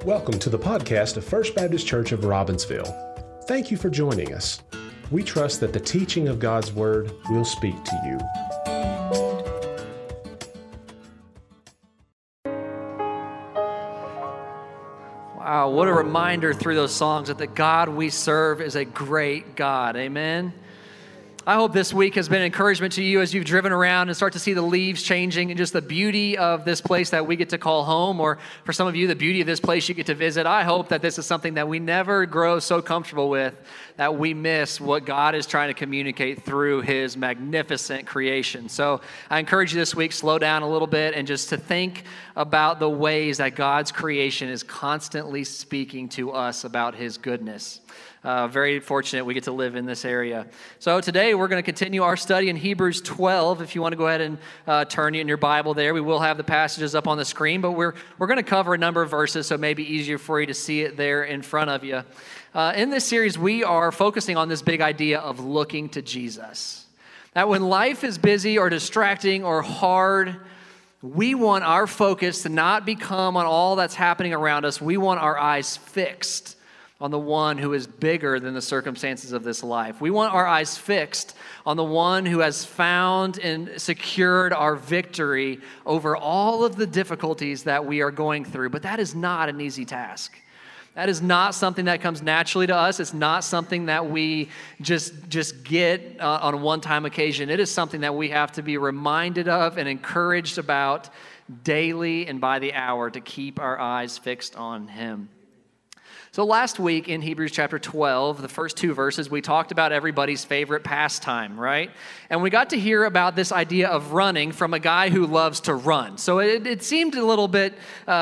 Welcome to the podcast of First Baptist Church of Robbinsville. Thank you for joining us. We trust that the teaching of God's Word will speak to you. Wow, what a reminder through those songs that the God we serve is a great God. Amen. I hope this week has been an encouragement to you as you've driven around and start to see the leaves changing and just the beauty of this place that we get to call home, or for some of you, the beauty of this place you get to visit. I hope that this is something that we never grow so comfortable with that we miss what God is trying to communicate through His magnificent creation. So I encourage you this week, slow down a little bit and just to think about the ways that God's creation is constantly speaking to us about His goodness. Very fortunate we get to live in this area. So today we're going to continue our study in Hebrews 12. If you want to go ahead and turn in your Bible there, we will have the passages up on the screen, but we're going to cover a number of verses, so it may be easier for you to see it there in front of you. In this series, we are focusing on this big idea of looking to Jesus. That when life is busy or distracting or hard, we want our focus to not become on all that's happening around us. We want our eyes fixed on the one who is bigger than the circumstances of this life. We want our eyes fixed on the one who has found and secured our victory over all of the difficulties that we are going through. But that is not an easy task. That is not something that comes naturally to us. It's not something that we just get on a one-time occasion. It is something that we have to be reminded of and encouraged about daily and by the hour to keep our eyes fixed on Him. So last week in Hebrews chapter 12, the first two verses, we talked about everybody's favorite pastime, right? And we got to hear about this idea of running from a guy who loves to run. So it seemed a little bit,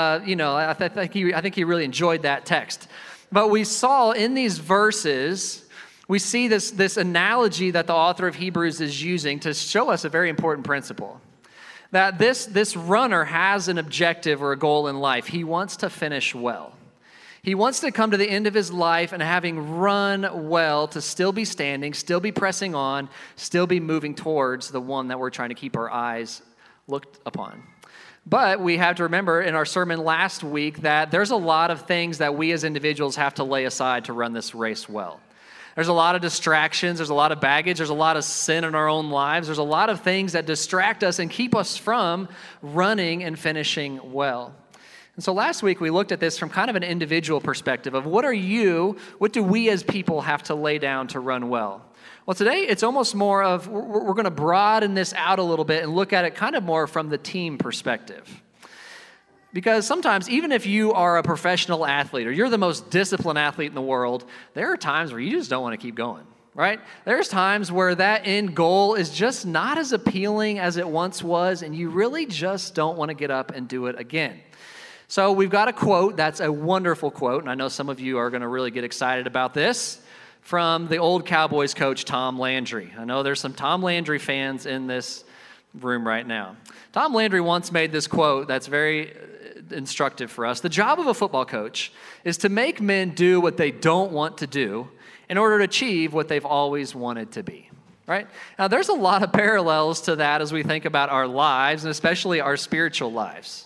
I think he really enjoyed that text. But we saw in these verses, we see this analogy that the author of Hebrews is using to show us a very important principle. That this runner has an objective or a goal in life. He wants to finish well. He wants to come to the end of his life and having run well to still be standing, still be pressing on, still be moving towards the one that we're trying to keep our eyes looked upon. But we have to remember in our sermon last week that there's a lot of things that we as individuals have to lay aside to run this race well. There's a lot of distractions, there's a lot of baggage, there's a lot of sin in our own lives, there's a lot of things that distract us and keep us from running and finishing well. And so last week we looked at this from kind of an individual perspective of what do we as people have to lay down to run well? Well, today it's almost more of, we're going to broaden this out a little bit and look at it kind of more from the team perspective. Because sometimes, even if you are a professional athlete or you're the most disciplined athlete in the world, there are times where you just don't want to keep going, right? There's times where that end goal is just not as appealing as it once was, and you really just don't want to get up and do it again. So we've got a quote that's a wonderful quote, and I know some of you are going to really get excited about this, from the old Cowboys coach, Tom Landry. I know there's some Tom Landry fans in this room right now. Tom Landry once made this quote that's very instructive for us. The job of a football coach is to make men do what they don't want to do in order to achieve what they've always wanted to be. Right? Now, there's a lot of parallels to that as we think about our lives, and especially our spiritual lives.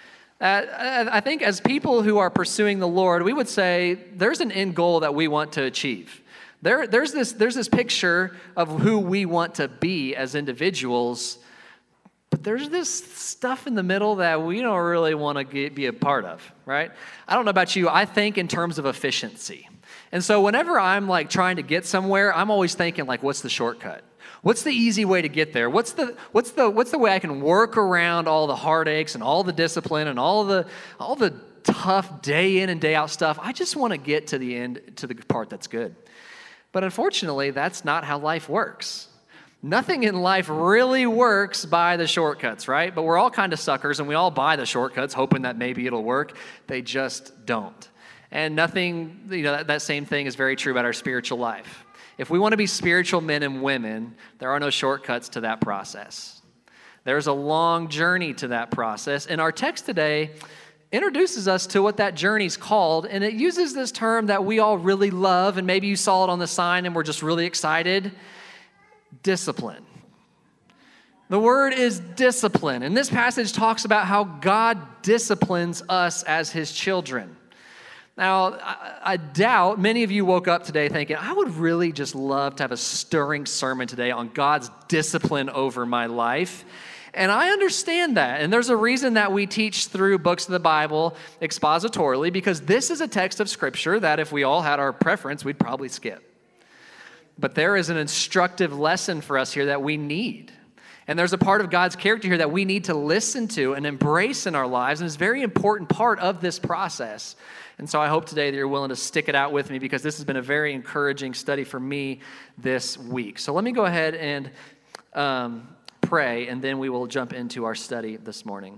I think as people who are pursuing the Lord, we would say there's an end goal that we want to achieve. There's this picture of who we want to be as individuals, but there's this stuff in the middle that we don't really want to be a part of, right? I don't know about you, I think in terms of efficiency. And so whenever I'm like trying to get somewhere, I'm always thinking like, what's the shortcut? What's the easy way to get there? What's the way I can work around all the heartaches and all the discipline and all the tough day in and day out stuff? I just want to get to the end, to the part that's good. But unfortunately, that's not how life works. Nothing in life really works by the shortcuts, right? But we're all kind of suckers and we all buy the shortcuts hoping that maybe it'll work. They just don't. And nothing, that same thing is very true about our spiritual life. If we want to be spiritual men and women, there are no shortcuts to that process. There's a long journey to that process. And our text today introduces us to what that journey's called, and it uses this term that we all really love, and maybe you saw it on the sign and we're just really excited, discipline. The word is discipline, and this passage talks about how God disciplines us as His children. Now, I doubt many of you woke up today thinking, I would really just love to have a stirring sermon today on God's discipline over my life. And I understand that. And there's a reason that we teach through books of the Bible expositorily, because this is a text of Scripture that if we all had our preference, we'd probably skip. But there is an instructive lesson for us here that we need. And there's a part of God's character here that we need to listen to and embrace in our lives, and it's a very important part of this process. And so I hope today that you're willing to stick it out with me, because this has been a very encouraging study for me this week. So let me go ahead and pray, and then we will jump into our study this morning.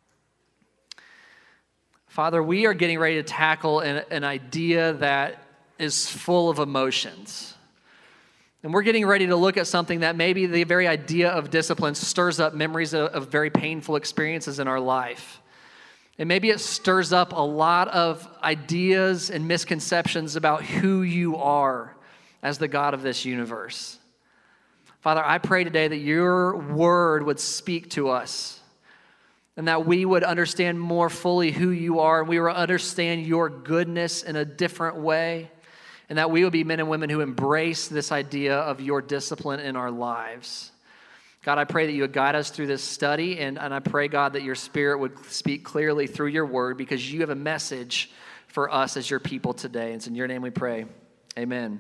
Father, we are getting ready to tackle an idea that is full of emotions. And we're getting ready to look at something that maybe the very idea of discipline stirs up memories of very painful experiences in our life. And maybe it stirs up a lot of ideas and misconceptions about who you are as the God of this universe. Father, I pray today that your word would speak to us and that we would understand more fully who you are, and we would understand your goodness in a different way, and that we would be men and women who embrace this idea of your discipline in our lives. God, I pray that you would guide us through this study, and I pray, God, that your Spirit would speak clearly through your word, because you have a message for us as your people today. And it's in your name we pray. Amen.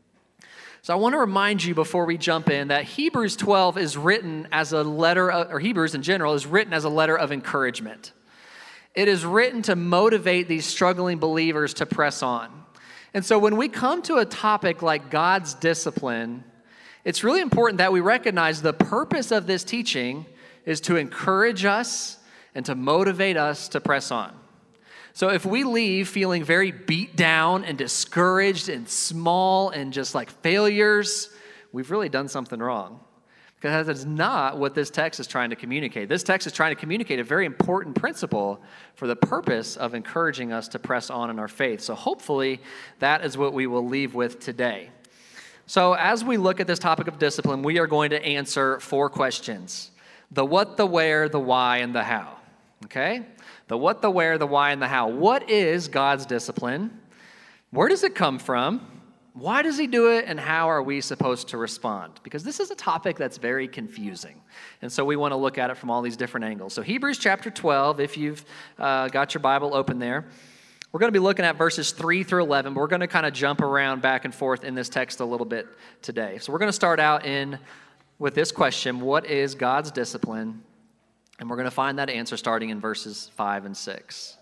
So I want to remind you before we jump in that Hebrews 12 is written as a letter, or Hebrews in general is written as a letter of encouragement. It is written to motivate these struggling believers to press on. And so when we come to a topic like God's discipline, it's really important that we recognize the purpose of this teaching is to encourage us and to motivate us to press on. So if we leave feeling very beat down and discouraged and small and just like failures, we've really done something wrong. Because that is not what this text is trying to communicate. This text is trying to communicate a very important principle for the purpose of encouraging us to press on in our faith. So hopefully that is what we will leave with today. So as we look at this topic of discipline, we are going to answer 4 questions: the what, the where, the why, and the how. Okay? The what, the where, the why, and the how. What is God's discipline? Where does it come from? Why does he do it? And how are we supposed to respond? Because this is a topic that's very confusing. And so we want to look at it from all these different angles. So Hebrews chapter 12, if you've got your Bible open there, we're going to be looking at verses 3 through 11, but we're going to kind of jump around back and forth in this text a little bit today. So we're going to start out with this question: what is God's discipline? And we're going to find that answer starting in verses 5 and 6.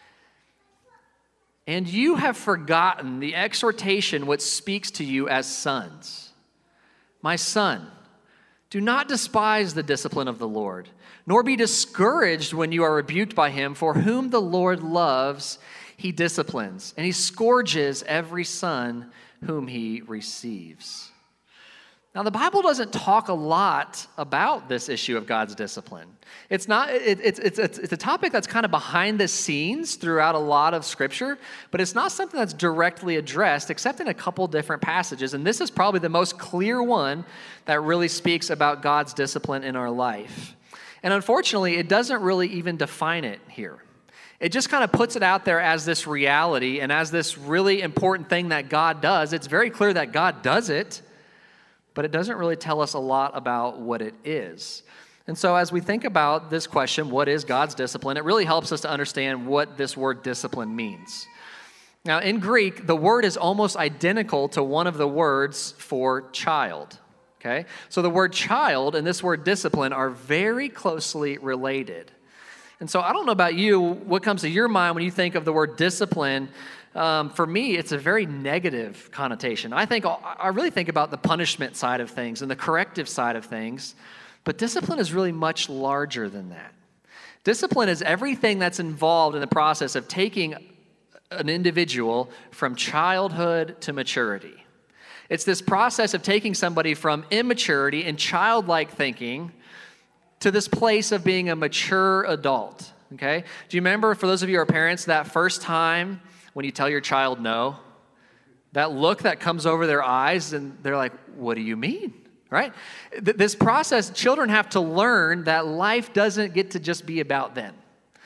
And you have forgotten the exhortation which speaks to you as sons. My son, do not despise the discipline of the Lord, nor be discouraged when you are rebuked by him, for whom the Lord loves, he disciplines, and he scourges every son whom he receives. Now, the Bible doesn't talk a lot about this issue of God's discipline. It's a topic that's kind of behind the scenes throughout a lot of Scripture, but it's not something that's directly addressed except in a couple different passages. And this is probably the most clear one that really speaks about God's discipline in our life. And unfortunately, it doesn't really even define it here. It just kind of puts it out there as this reality and as this really important thing that God does. It's very clear that God does it, but it doesn't really tell us a lot about what it is. And so as we think about this question, what is God's discipline, it really helps us to understand what this word discipline means. Now, in Greek, the word is almost identical to one of the words for child, okay? So the word child and this word discipline are very closely related. And so I don't know about you, what comes to your mind when you think of the word discipline? For me, it's a very negative connotation. I really think about the punishment side of things and the corrective side of things, but discipline is really much larger than that. Discipline is everything that's involved in the process of taking an individual from childhood to maturity. It's this process of taking somebody from immaturity and childlike thinking to this place of being a mature adult, okay? Do you remember, for those of you who are parents, that first time when you tell your child no? That look that comes over their eyes and they're like, what do you mean, right? This process, children have to learn that life doesn't get to just be about them.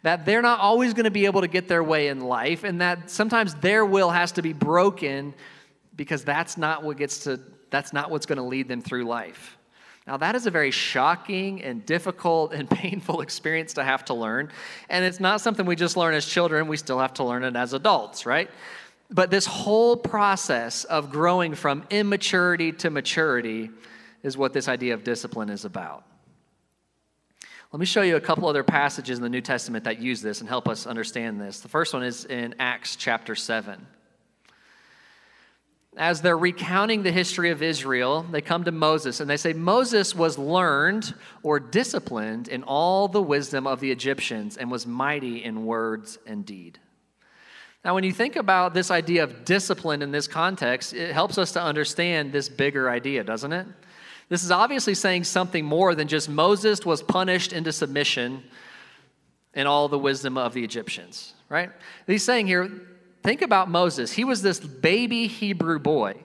that they're not always going to be able to get their way in life, and that sometimes their will has to be broken because that's not what's going to lead them through life. Now, that is a very shocking and difficult and painful experience to have to learn, and it's not something we just learn as children. We still have to learn it as adults, right? But this whole process of growing from immaturity to maturity is what this idea of discipline is about. Let me show you a couple other passages in the New Testament that use this and help us understand this. The first one is in Acts chapter 7. As they're recounting the history of Israel, they come to Moses and they say, Moses was learned or disciplined in all the wisdom of the Egyptians and was mighty in words and deed. Now, when you think about this idea of discipline in this context, it helps us to understand this bigger idea, doesn't it? This is obviously saying something more than just Moses was punished into submission in all the wisdom of the Egyptians, right? He's saying here, think about Moses. He was this baby Hebrew boy.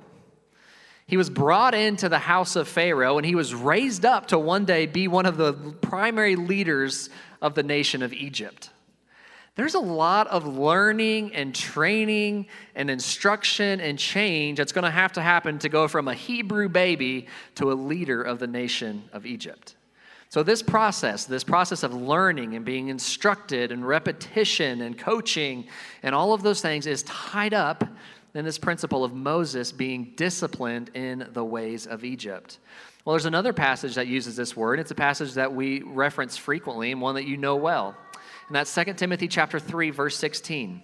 He was brought into the house of Pharaoh, and he was raised up to one day be one of the primary leaders of the nation of Egypt. There's a lot of learning and training and instruction and change that's going to happen to go from a Hebrew baby to a leader of the nation of Egypt. So this process of learning and being instructed and repetition and coaching and all of those things is tied up in this principle of Moses being disciplined in the ways of Egypt. Well, there's another passage that uses this word. It's a passage that we reference frequently and one that you know well. And that's 2 Timothy chapter 3, verse 16.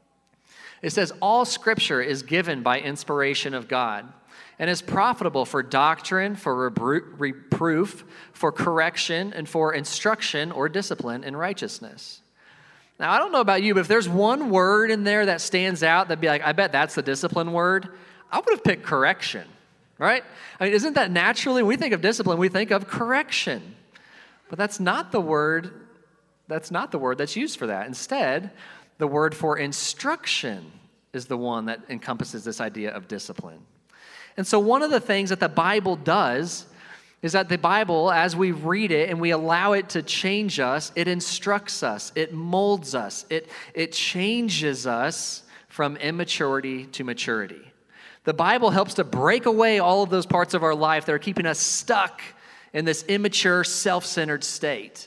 It says, all scripture is given by inspiration of God and is profitable for doctrine, for reproof, for correction, and for instruction or discipline in righteousness. Now, I don't know about you, but if there's one word in there that stands out that'd be like, I bet that's the discipline word, I would have picked correction, right? I mean, isn't that naturally, when we think of discipline, we think of correction. But that's not the word that's used for that. Instead, the word for instruction is the one that encompasses this idea of discipline. And so one of the things that the Bible does is that the Bible, as we read it and we allow it to change us, it instructs us, it molds us, it changes us from immaturity to maturity. The Bible helps to break away all of those parts of our life that are keeping us stuck in this immature, self-centered state.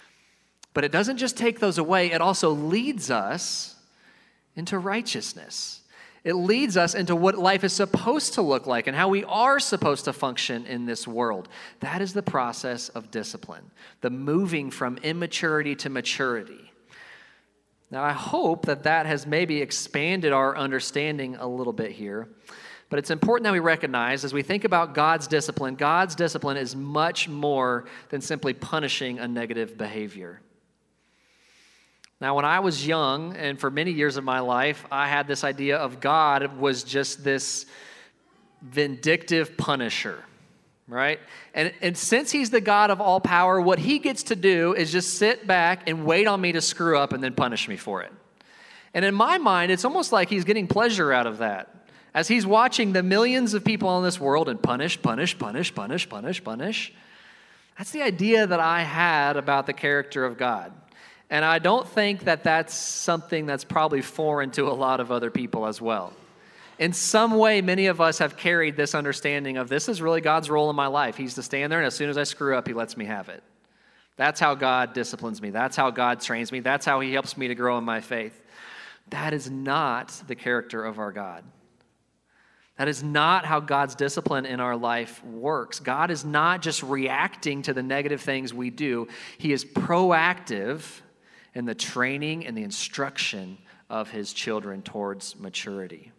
But it doesn't just take those away, it also leads us into righteousness. It leads us into what life is supposed to look like and how we are supposed to function in this world. That is the process of discipline, the moving from immaturity to maturity. Now, I hope that has maybe expanded our understanding a little bit here. But it's important that we recognize, as we think about God's discipline is much more than simply punishing a negative behavior. Now, when I was young, and for many years of my life, I had this idea of God was just this vindictive punisher, right? And since he's the God of all power, what he gets to do is just sit back and wait on me to screw up and then punish me for it. And in my mind, it's almost like he's getting pleasure out of that. As he's watching the millions of people in this world and punish. That's the idea that I had about the character of God. And I don't think that that's something that's probably foreign to a lot of other people as well. In some way, many of us have carried this understanding of this is really God's role in my life. He's to stand there, and as soon as I screw up, he lets me have it. That's how God disciplines me. That's how God trains me. That's how he helps me to grow in my faith. That is not the character of our God. That is not how God's discipline in our life works. God is not just reacting to the negative things we do. He is proactive in the training and the instruction of his children towards maturity.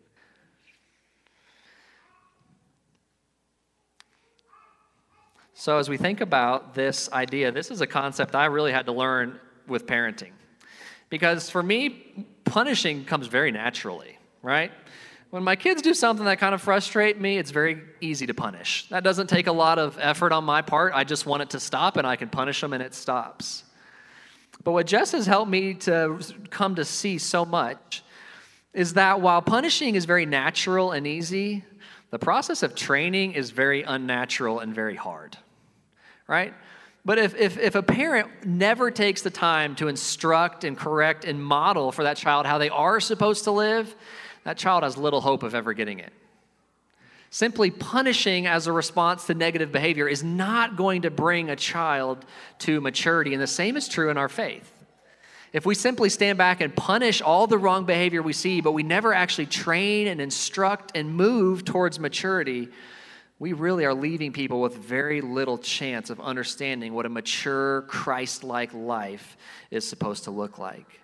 So as we think about this idea, this is a concept I really had to learn with parenting. Because for me, punishing comes very naturally, right? When my kids do something that kind of frustrates me, it's very easy to punish. That doesn't take a lot of effort on my part. I just want it to stop, and I can punish them, and it stops. But what Jess has helped me to come to see so much is that while punishing is very natural and easy, the process of training is very unnatural and very hard, right? But if a parent never takes the time to instruct and correct and model for that child how they are supposed to live, that child has little hope of ever getting it. Simply punishing as a response to negative behavior is not going to bring a child to maturity, and the same is true in our faith. If we simply stand back and punish all the wrong behavior we see, but we never actually train and instruct and move towards maturity, we really are leaving people with very little chance of understanding what a mature, Christ-like life is supposed to look like.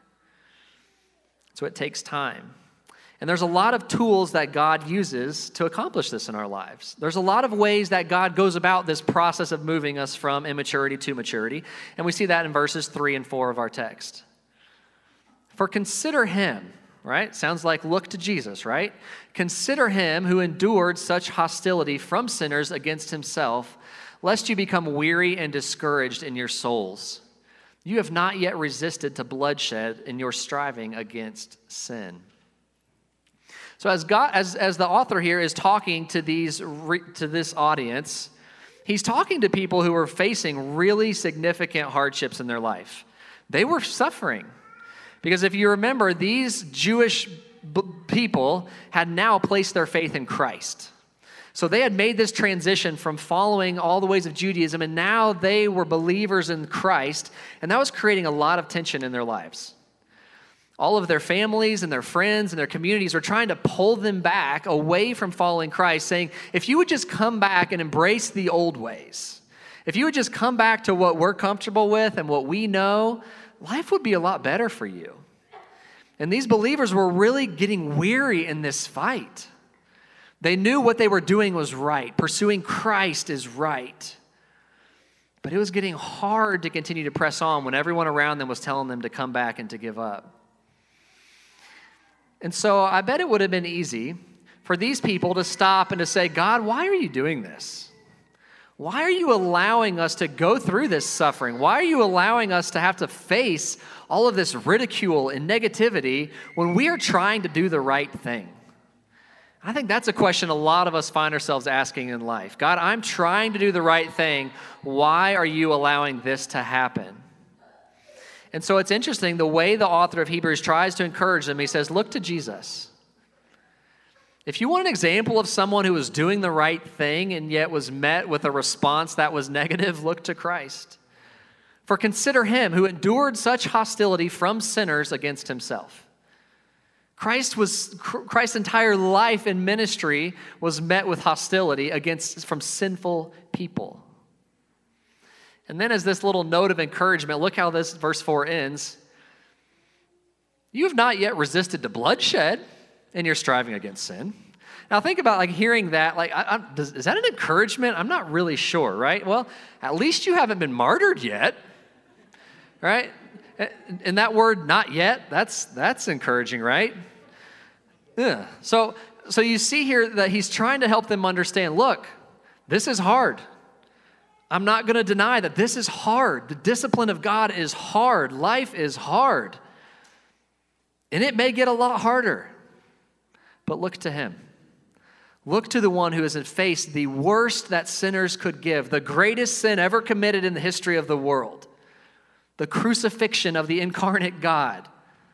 So it takes time. And there's a lot of tools that God uses to accomplish this in our lives. There's a lot of ways that God goes about this process of moving us from immaturity to maturity. And we see that in verses 3 and 4 of our text. For consider him, right? Sounds like look to Jesus, right? Consider him who endured such hostility from sinners against himself, lest you become weary and discouraged in your souls. You have not yet resisted to bloodshed in your striving against sin. So as the author here is talking to this audience, he's talking to people who are facing really significant hardships in their life. They were suffering. Because if you remember, these Jewish people had now placed their faith in Christ. So they had made this transition from following all the ways of Judaism, and now they were believers in Christ, and that was creating a lot of tension in their lives. All of their families and their friends and their communities were trying to pull them back away from following Christ, saying, if you would just come back and embrace the old ways, if you would just come back to what we're comfortable with and what we know, life would be a lot better for you. And these believers were really getting weary in this fight. They knew what they were doing was right. Pursuing Christ is right. But it was getting hard to continue to press on when everyone around them was telling them to come back and to give up. And so I bet it would have been easy for these people to stop and to say, God, why are you doing this? Why are you allowing us to go through this suffering? Why are you allowing us to have to face all of this ridicule and negativity when we are trying to do the right thing? I think that's a question a lot of us find ourselves asking in life. God, I'm trying to do the right thing. Why are you allowing this to happen? And so it's interesting, the way the author of Hebrews tries to encourage them, he says, look to Jesus. If you want an example of someone who was doing the right thing and yet was met with a response that was negative, look to Christ. For consider him who endured such hostility from sinners against himself. Christ's entire life and ministry was met with hostility from sinful people. And then as this little note of encouragement, look how this verse 4 ends. You have not yet resisted to bloodshed in your striving against sin. Now think about hearing that, is that an encouragement? I'm not really sure, right? Well, at least you haven't been martyred yet, right? And that word, not yet, that's encouraging, right? Yeah. So you see here that he's trying to help them understand, look, this is hard. I'm not going to deny that this is hard. The discipline of God is hard. Life is hard. And it may get a lot harder. But look to him. Look to the one who has faced the worst that sinners could give, the greatest sin ever committed in the history of the world, the crucifixion of the incarnate God.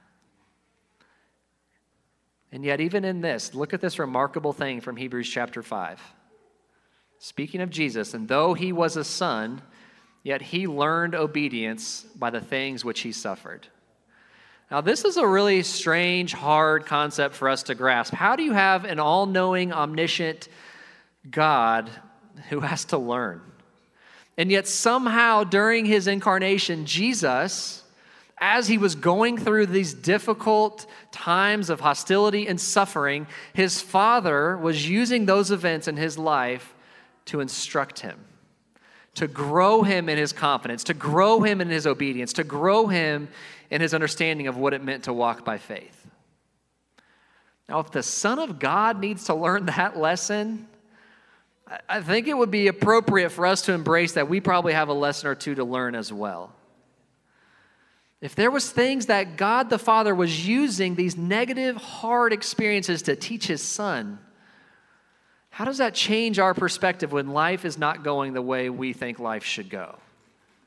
And yet even in this, look at this remarkable thing from Hebrews chapter 5. Speaking of Jesus, and though he was a son, yet he learned obedience by the things which he suffered. Now, this is a really strange, hard concept for us to grasp. How do you have an all-knowing, omniscient God who has to learn? And yet somehow during his incarnation, Jesus, as he was going through these difficult times of hostility and suffering, his Father was using those events in his life to instruct him, to grow him in his confidence, to grow him in his obedience, to grow him in his understanding of what it meant to walk by faith. Now, if the Son of God needs to learn that lesson, I think it would be appropriate for us to embrace that we probably have a lesson or two to learn as well. If there was things that God the Father was using these negative, hard experiences to teach his Son, how does that change our perspective when life is not going the way we think life should go?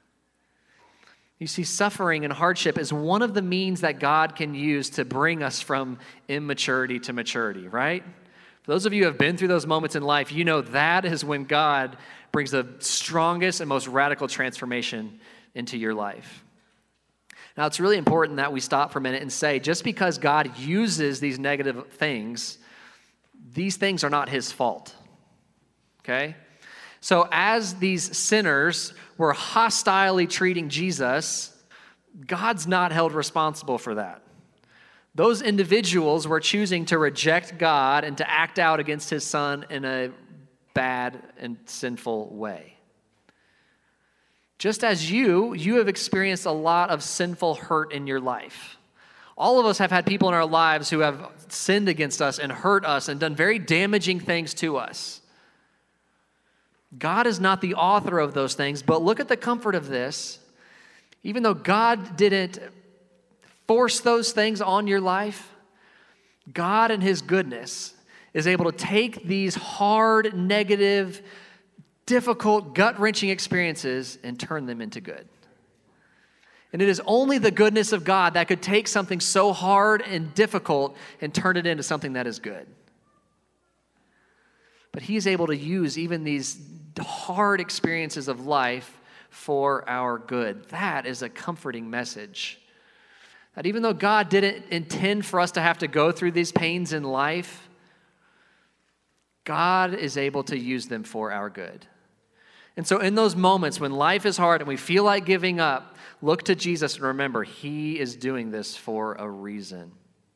You see, suffering and hardship is one of the means that God can use to bring us from immaturity to maturity, right? For those of you who have been through those moments in life, you know that is when God brings the strongest and most radical transformation into your life. Now, it's really important that we stop for a minute and say, just because God uses these negative things, these things are not his fault, okay? So as these sinners were hostilely treating Jesus, God's not held responsible for that. Those individuals were choosing to reject God and to act out against his son in a bad and sinful way. Just as you have experienced a lot of sinful hurt in your life. All of us have had people in our lives who have sinned against us and hurt us and done very damaging things to us. God is not the author of those things, but look at the comfort of this. Even though God didn't force those things on your life, God in his goodness is able to take these hard, negative, difficult, gut-wrenching experiences and turn them into good. And it is only the goodness of God that could take something so hard and difficult and turn it into something that is good. But he's able to use even these hard experiences of life for our good. That is a comforting message. That even though God didn't intend for us to have to go through these pains in life, God is able to use them for our good. And so in those moments when life is hard and we feel like giving up, look to Jesus and remember, he is doing this for a reason.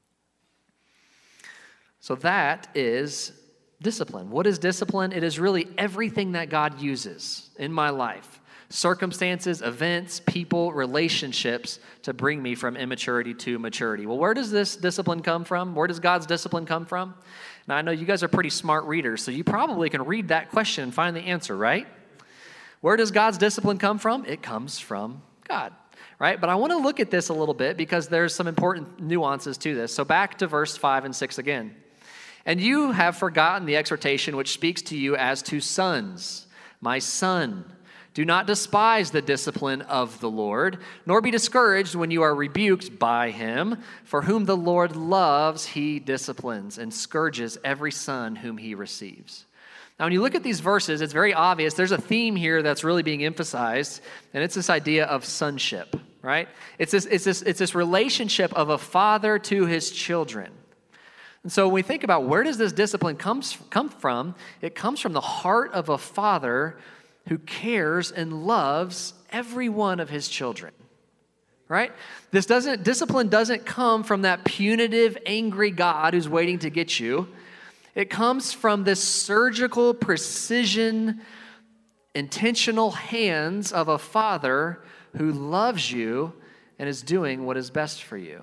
So that is discipline. What is discipline? It is really everything that God uses in my life. Circumstances, events, people, relationships to bring me from immaturity to maturity. Well, where does this discipline come from? Where does God's discipline come from? Now, I know you guys are pretty smart readers, so you probably can read that question and find the answer, right? Where does God's discipline come from? It comes from God, right? But I want to look at this a little bit because there's some important nuances to this. So back to verse 5 and 6 again. And you have forgotten the exhortation which speaks to you as to sons. My son, do not despise the discipline of the Lord, nor be discouraged when you are rebuked by him. For whom the Lord loves, he disciplines and scourges every son whom he receives. Now, when you look at these verses, it's very obvious. There's a theme here that's really being emphasized, and it's this idea of sonship, right? It's this relationship of a father to his children. And so when we think about where does this discipline come from, it comes from the heart of a father who cares and loves every one of his children, right? Discipline doesn't come from that punitive, angry God who's waiting to get you. It comes from this surgical precision, intentional hands of a father who loves you and is doing what is best for you.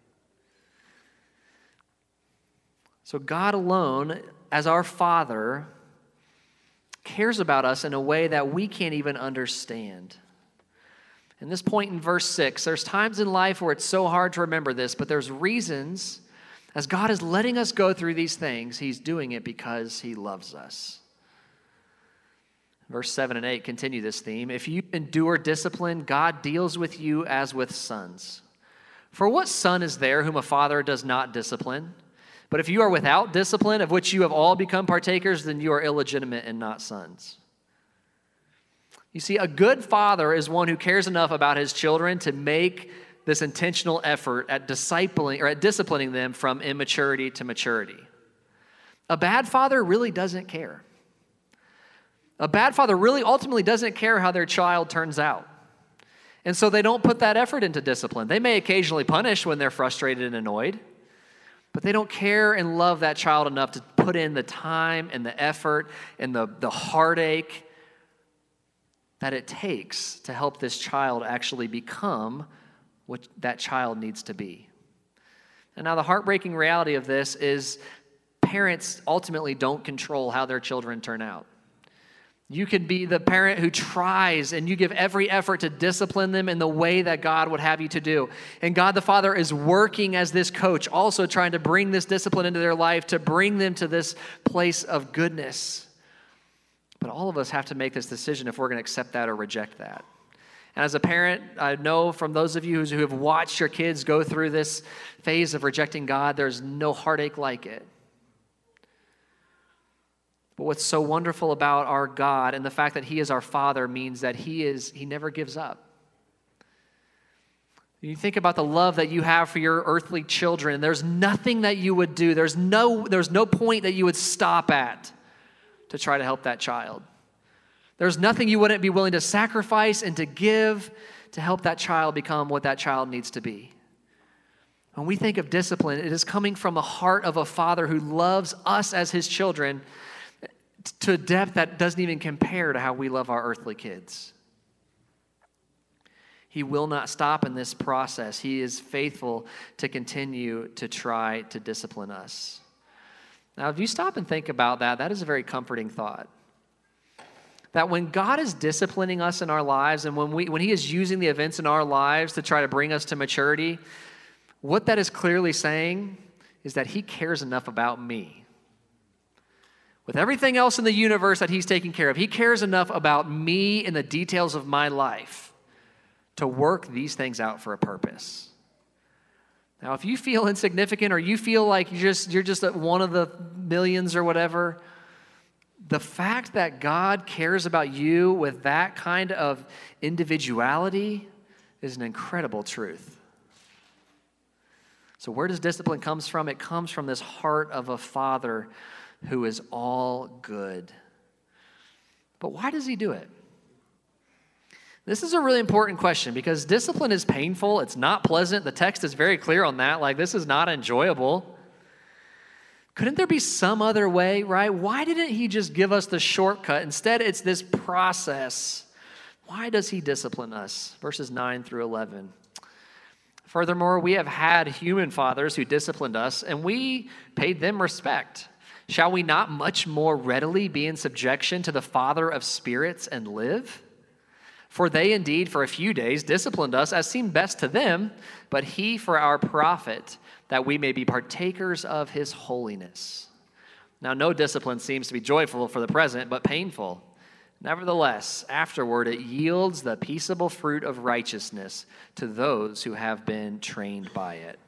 So God alone, as our Father, cares about us in a way that we can't even understand. And this point in verse 6, there's times in life where it's so hard to remember this, but there's reasons, as God is letting us go through these things, he's doing it because he loves us. Verse 7 and 8 continue this theme. If you endure discipline, God deals with you as with sons. For what son is there whom a father does not discipline? But if you are without discipline, of which you have all become partakers, then you are illegitimate and not sons. You see, a good father is one who cares enough about his children to make this intentional effort at disciplining or at disciplining them from immaturity to maturity. A bad father really doesn't care. A bad father really ultimately doesn't care how their child turns out. And so they don't put that effort into discipline. They may occasionally punish when they're frustrated and annoyed, but they don't care and love that child enough to put in the time and the effort and the heartache that it takes to help this child actually become what that child needs to be. And now the heartbreaking reality of this is parents ultimately don't control how their children turn out. You can be the parent who tries and you give every effort to discipline them in the way that God would have you to do. And God the Father is working as this coach, also trying to bring this discipline into their life, to bring them to this place of goodness. But all of us have to make this decision if we're going to accept that or reject that. And as a parent, I know from those of you who have watched your kids go through this phase of rejecting God, there's no heartache like it. But what's so wonderful about our God and the fact that He is our Father means that He never gives up. You think about the love that you have for your earthly children, and there's nothing that you would do. There's no point that you would stop at to try to help that child. There's nothing you wouldn't be willing to sacrifice and to give to help that child become what that child needs to be. When we think of discipline, it is coming from the heart of a father who loves us as his children to a depth that doesn't even compare to how we love our earthly kids. He will not stop in this process. He is faithful to continue to try to discipline us. Now, if you stop and think about that, that is a very comforting thought. That when God is disciplining us in our lives and when He is using the events in our lives to try to bring us to maturity, what that is clearly saying is that He cares enough about me. With everything else in the universe that He's taking care of, He cares enough about me and the details of my life to work these things out for a purpose. Now, if you feel insignificant or you feel like you're just one of the millions or whatever, the fact that God cares about you with that kind of individuality is an incredible truth. So where does discipline come from? It comes from this heart of a father who is all good. But why does He do it? This is a really important question because discipline is painful. It's not pleasant. The text is very clear on that. Like, this is not enjoyable. Couldn't there be some other way, right? Why didn't He just give us the shortcut? Instead, it's this process. Why does He discipline us? Verses 9 through 11. Furthermore, we have had human fathers who disciplined us, and we paid them respect. Shall we not much more readily be in subjection to the Father of spirits and live? For they indeed for a few days disciplined us as seemed best to them, but He for our profit, that we may be partakers of His holiness. Now no discipline seems to be joyful for the present, but painful. Nevertheless, afterward it yields the peaceable fruit of righteousness to those who have been trained by it.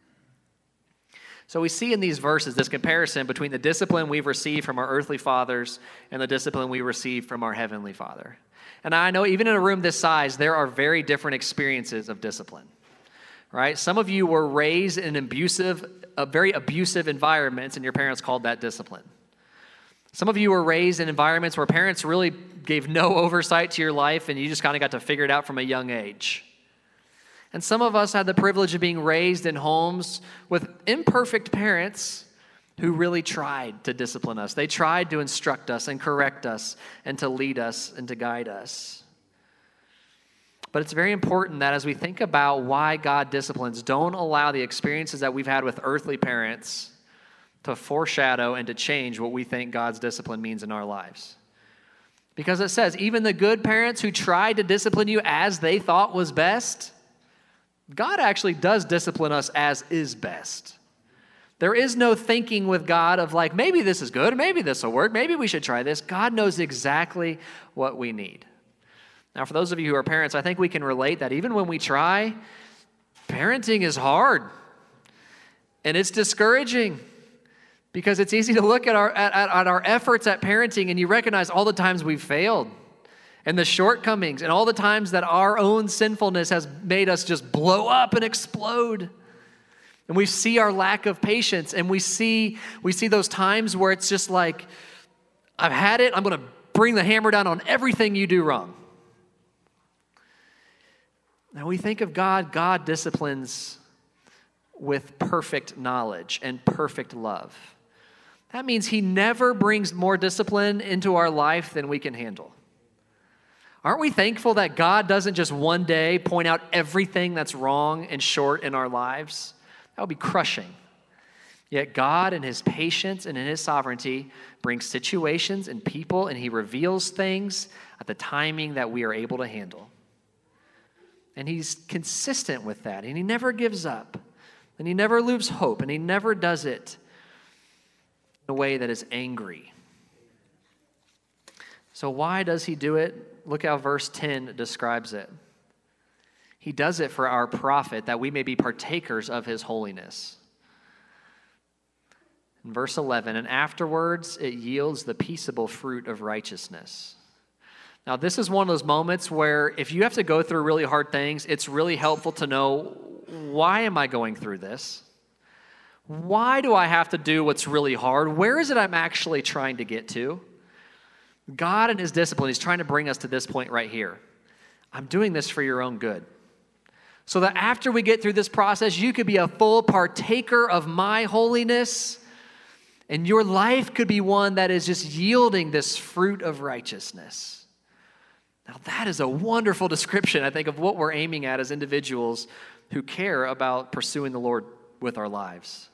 So we see in these verses this comparison between the discipline we've received from our earthly fathers and the discipline we receive from our heavenly Father. And I know even in a room this size, there are very different experiences of discipline, right? Some of you were raised in very abusive environments, and your parents called that discipline. Some of you were raised in environments where parents really gave no oversight to your life, and you just kind of got to figure it out from a young age. And some of us had the privilege of being raised in homes with imperfect parents who really tried to discipline us. They tried to instruct us and correct us and to lead us and to guide us. But it's very important that as we think about why God disciplines, don't allow the experiences that we've had with earthly parents to foreshadow and to change what we think God's discipline means in our lives. Because it says, even the good parents who tried to discipline you as they thought was best, God actually does discipline us as is best. There is no thinking with God of like, maybe this is good, maybe this will work, maybe we should try this. God knows exactly what we need. Now, for those of you who are parents, I think we can relate that even when we try, parenting is hard. And it's discouraging because it's easy to look at our efforts at parenting and you recognize all the times we've failed and the shortcomings and all the times that our own sinfulness has made us just blow up and explode. And we see our lack of patience, and we see those times where it's just like, I've had it, I'm going to bring the hammer down on everything you do wrong. Now we think of God, God disciplines with perfect knowledge and perfect love. That means He never brings more discipline into our life than we can handle. Aren't we thankful that God doesn't just one day point out everything that's wrong and short in our lives? That would be crushing. Yet God in His patience and in His sovereignty brings situations and people, and He reveals things at the timing that we are able to handle. And He's consistent with that, and He never gives up, and He never loses hope, and He never does it in a way that is angry. So why does He do it? Look how verse 10 describes it. He does it for our profit, that we may be partakers of his holiness. In verse 11, and afterwards it yields the peaceable fruit of righteousness. Now, this is one of those moments where if you have to go through really hard things, it's really helpful to know, why am I going through this? Why do I have to do what's really hard? Where is it I'm actually trying to get to? God in his discipline, he's trying to bring us to this point right here. I'm doing this for your own good. So that after we get through this process, you could be a full partaker of my holiness, and your life could be one that is just yielding this fruit of righteousness. Now that is a wonderful description, I think, of what we're aiming at as individuals who care about pursuing the Lord with our lives.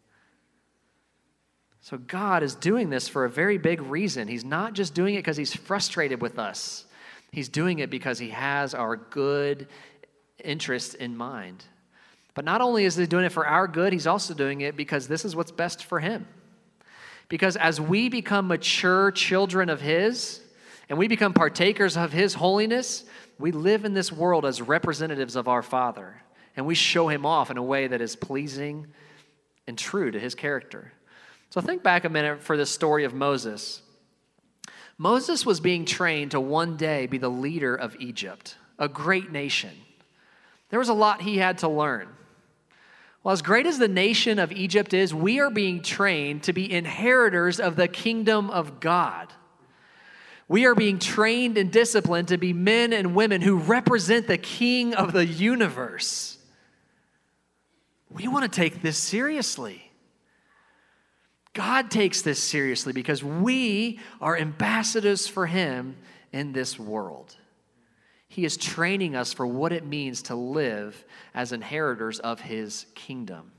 So God is doing this for a very big reason. He's not just doing it because he's frustrated with us. He's doing it because he has our good interest in mind. But not only is he doing it for our good, he's also doing it because this is what's best for him. Because as we become mature children of his, and we become partakers of his holiness, we live in this world as representatives of our Father. And we show him off in a way that is pleasing and true to his character. So think back a minute for this story of Moses. Moses was being trained to one day be the leader of Egypt, a great nation. There was a lot he had to learn. Well, as great as the nation of Egypt is, we are being trained to be inheritors of the kingdom of God. We are being trained and disciplined to be men and women who represent the King of the universe. We want to take this seriously. God takes this seriously because we are ambassadors for him in this world. He is training us for what it means to live as inheritors of his kingdom.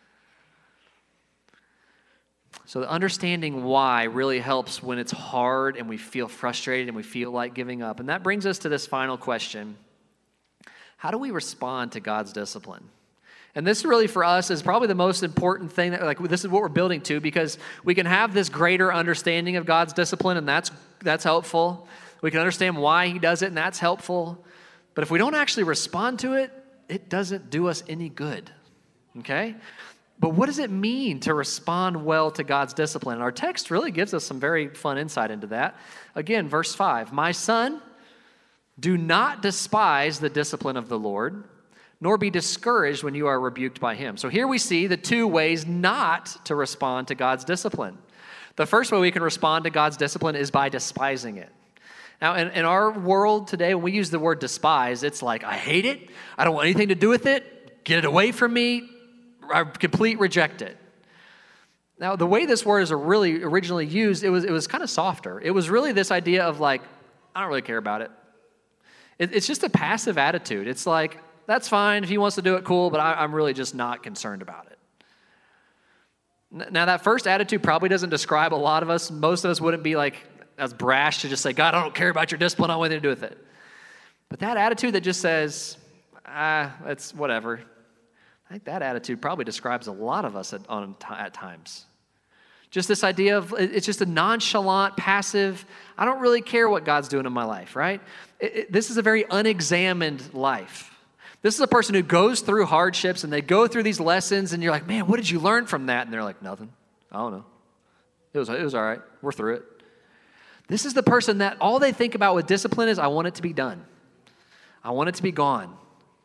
So the understanding why really helps when it's hard and we feel frustrated and we feel like giving up. And that brings us to this final question. How do we respond to God's discipline? And this really for us is probably the most important thing that this is what we're building to, because we can have this greater understanding of God's discipline, and that's helpful. We can understand why he does it, and that's helpful. But if we don't actually respond to it, it doesn't do us any good, okay? But what does it mean to respond well to God's discipline? And our text really gives us some very fun insight into that. Again, verse 5, my son, do not despise the discipline of the Lord, nor be discouraged when you are rebuked by him. So here we see the two ways not to respond to God's discipline. The first way we can respond to God's discipline is by despising it. Now, in our world today, when we use the word despise, it's like, I hate it. I don't want anything to do with it. Get it away from me. I complete reject it. Now, the way this word is really originally used, it was kind of softer. It was really this idea of like, I don't really care about it. It's just a passive attitude. It's like, that's fine. If he wants to do it, cool, but I'm really just not concerned about it. Now, that first attitude probably doesn't describe a lot of us. Most of us wouldn't be like as brash to just say, God, I don't care about your discipline. I don't want anything to do with it. But that attitude that just says, it's whatever. I think that attitude probably describes a lot of us at times. Just this idea of, it's just a nonchalant, passive, I don't really care what God's doing in my life, right? This is a very unexamined life. This is a person who goes through hardships and they go through these lessons and you're like, man, what did you learn from that? And they're like, nothing. I don't know. It was all right. We're through it. This is the person that all they think about with discipline is, I want it to be done. I want it to be gone.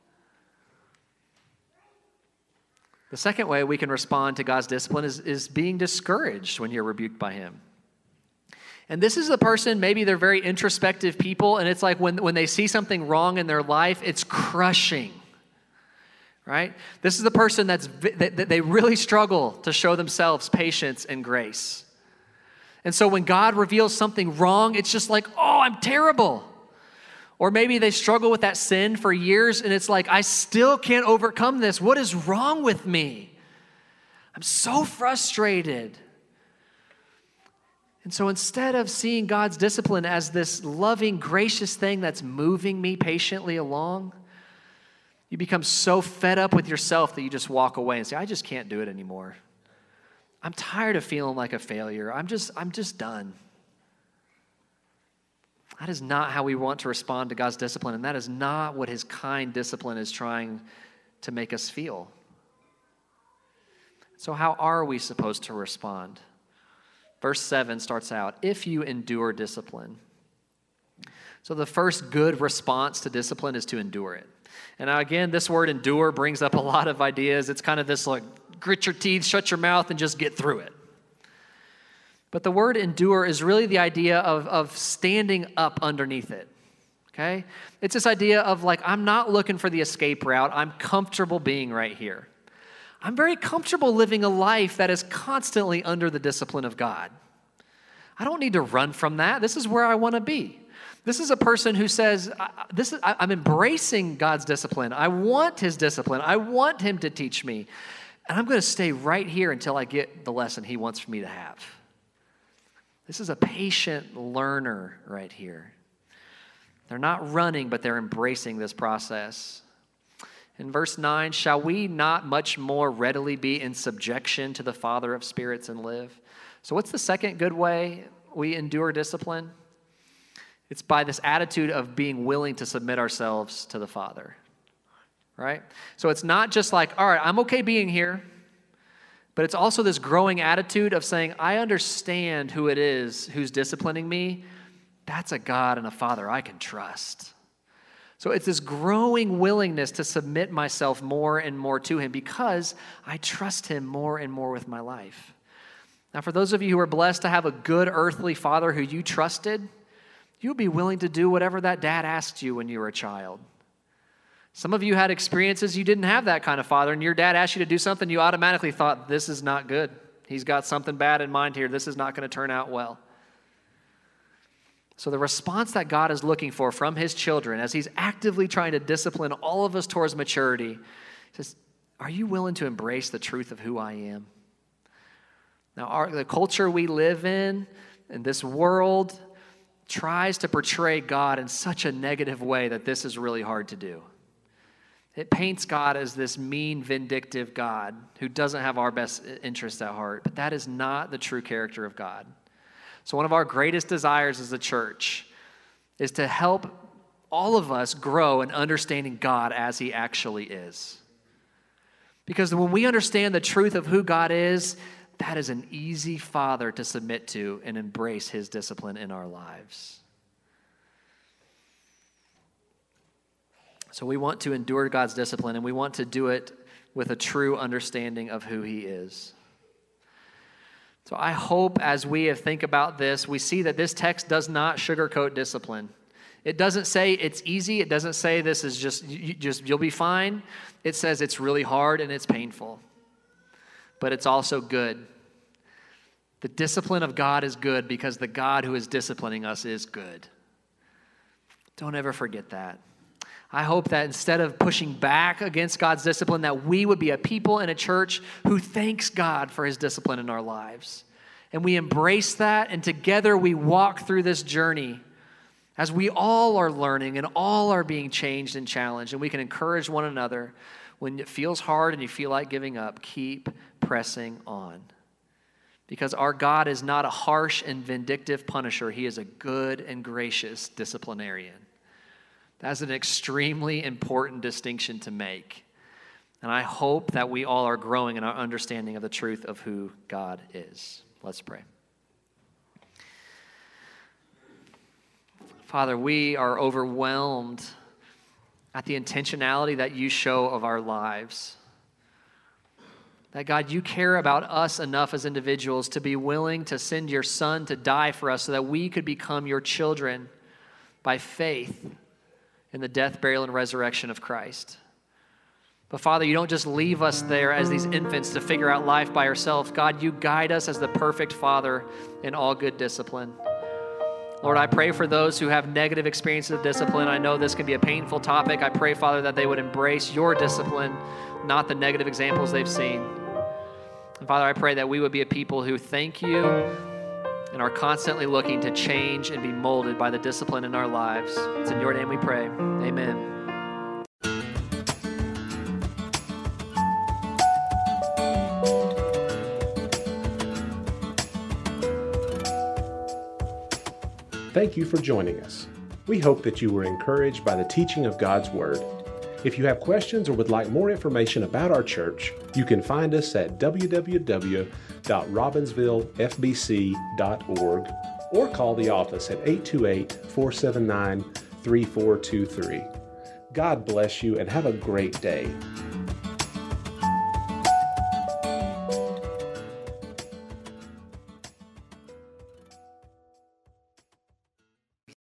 The second way we can respond to God's discipline is being discouraged when you're rebuked by him. And this is the person, maybe they're very introspective people, and it's like when they see something wrong in their life, it's crushing, right? This is the person that they really struggle to show themselves patience and grace. And so when God reveals something wrong, it's just like, oh, I'm terrible. Or maybe they struggle with that sin for years, and it's like, I still can't overcome this. What is wrong with me? I'm so frustrated. And so instead of seeing God's discipline as this loving, gracious thing that's moving me patiently along, you become so fed up with yourself that you just walk away and say, I just can't do it anymore. I'm tired of feeling like a failure. I'm just done. That is not how we want to respond to God's discipline, and that is not what his kind discipline is trying to make us feel. So how are we supposed to respond? Verse 7 starts out, if you endure discipline. So the first good response to discipline is to endure it. And now again, this word endure brings up a lot of ideas. It's kind of this like, grit your teeth, shut your mouth, and just get through it. But the word endure is really the idea of standing up underneath it, okay? It's this idea of like, I'm not looking for the escape route. I'm comfortable being right here. I'm very comfortable living a life that is constantly under the discipline of God. I don't need to run from that. This is where I want to be. This is a person who says, I'm embracing God's discipline. I want his discipline. I want him to teach me. And I'm going to stay right here until I get the lesson he wants for me to have. This is a patient learner right here. They're not running, but they're embracing this process. In verse 9, shall we not much more readily be in subjection to the Father of spirits and live? So what's the second good way we endure discipline? It's by this attitude of being willing to submit ourselves to the Father, right? So it's not just like, all right, I'm okay being here. But it's also this growing attitude of saying, I understand who it is who's disciplining me. That's a God and a Father I can trust. So it's this growing willingness to submit myself more and more to him because I trust him more and more with my life. Now, for those of you who are blessed to have a good earthly father who you trusted, you'll be willing to do whatever that dad asked you when you were a child. Some of you had experiences you didn't have that kind of father, and your dad asked you to do something, you automatically thought, this is not good. He's got something bad in mind here. This is not going to turn out well. So the response that God is looking for from his children as he's actively trying to discipline all of us towards maturity, says, are you willing to embrace the truth of who I am? Now, the culture we live in this world, tries to portray God in such a negative way that this is really hard to do. It paints God as this mean, vindictive God who doesn't have our best interests at heart. But that is not the true character of God. So one of our greatest desires as a church is to help all of us grow in understanding God as he actually is. Because when we understand the truth of who God is, that is an easy father to submit to and embrace his discipline in our lives. So we want to endure God's discipline, and we want to do it with a true understanding of who he is. So I hope as we think about this, we see that this text does not sugarcoat discipline. It doesn't say it's easy. It doesn't say this is just you'll be fine. It says it's really hard and it's painful. But it's also good. The discipline of God is good because the God who is disciplining us is good. Don't ever forget that. I hope that instead of pushing back against God's discipline, that we would be a people in a church who thanks God for his discipline in our lives. And we embrace that, and together we walk through this journey as we all are learning and all are being changed and challenged, and we can encourage one another. When it feels hard and you feel like giving up, keep pressing on. Because our God is not a harsh and vindictive punisher. He is a good and gracious disciplinarian. That's an extremely important distinction to make. And I hope that we all are growing in our understanding of the truth of who God is. Let's pray. Father, we are overwhelmed at the intentionality that you show of our lives. That, God, you care about us enough as individuals to be willing to send your Son to die for us so that we could become your children by faith in the death, burial, and resurrection of Christ. But Father, you don't just leave us there as these infants to figure out life by ourselves. God, you guide us as the perfect Father in all good discipline. Lord, I pray for those who have negative experiences of discipline. I know this can be a painful topic. I pray, Father, that they would embrace your discipline, not the negative examples they've seen. And Father, I pray that we would be a people who thank you and are constantly looking to change and be molded by the discipline in our lives. It's in your name we pray. Amen. Thank you for joining us. We hope that you were encouraged by the teaching of God's Word. If you have questions or would like more information about our church, you can find us at www.robbinsvillefbc.org or call the office at 828-479-3423. God bless you and have a great day.